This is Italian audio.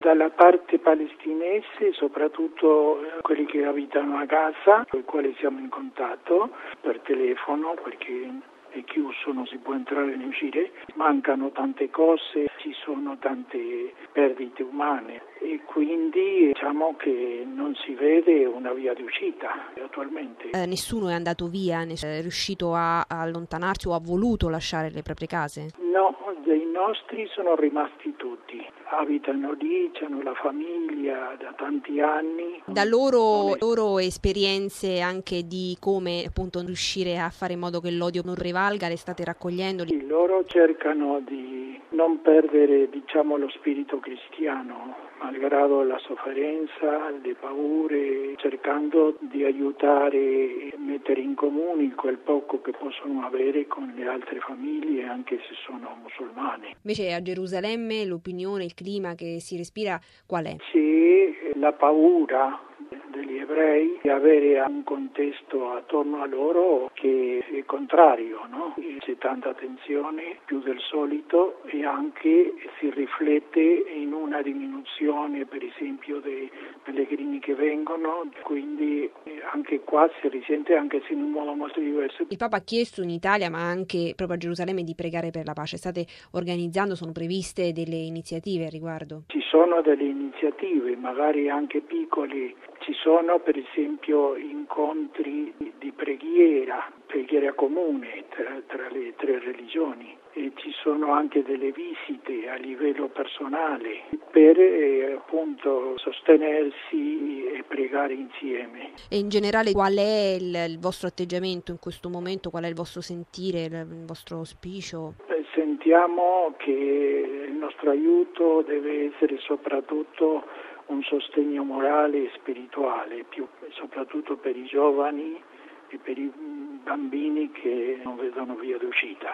dalla parte palestinese, soprattutto quelli che abitano a Gaza, con i quali siamo in contatto per telefono, perché è chiuso, non si può entrare né uscire, mancano tante cose, ci sono tante perdite umane e quindi diciamo che non si vede una via di uscita attualmente. Nessuno è andato via, è riuscito a allontanarsi o ha voluto lasciare le proprie case? No, dei nostri sono rimasti tutti, abitano lì, hanno la famiglia da tanti anni. Da loro esperienze anche di come appunto riuscire a fare in modo che l'odio non rivalga, le state raccogliendo? Sì, loro cercano di non perdere, diciamo, lo spirito cristiano, malgrado la sofferenza, le paure, cercando di aiutare e mettere in comune quel poco che possono avere con le altre famiglie, anche se sono musulmane. Invece a Gerusalemme l'opinione, il clima che si respira qual è? Sì, la paura degli ebrei di avere un contesto attorno a loro che è contrario, no? C'è tanta tensione, più del solito, e anche si riflette in una diminuzione, per esempio, dei pellegrini che vengono, quindi anche qua si risente, anche se in un modo molto diverso. Il Papa ha chiesto in Italia, ma anche proprio a Gerusalemme, di pregare per la pace. State organizzando, sono previste delle iniziative a riguardo? Ci sono delle iniziative, magari anche piccole. Ci sono per esempio incontri di preghiera comune tra le tre religioni e ci sono anche delle visite a livello personale per appunto sostenersi e pregare insieme. E in generale qual è il vostro atteggiamento in questo momento, qual è il vostro sentire, il vostro auspicio? Sentiamo che il nostro aiuto deve essere soprattutto un sostegno morale e spirituale, soprattutto per i giovani e per i bambini che non vedono via d'uscita.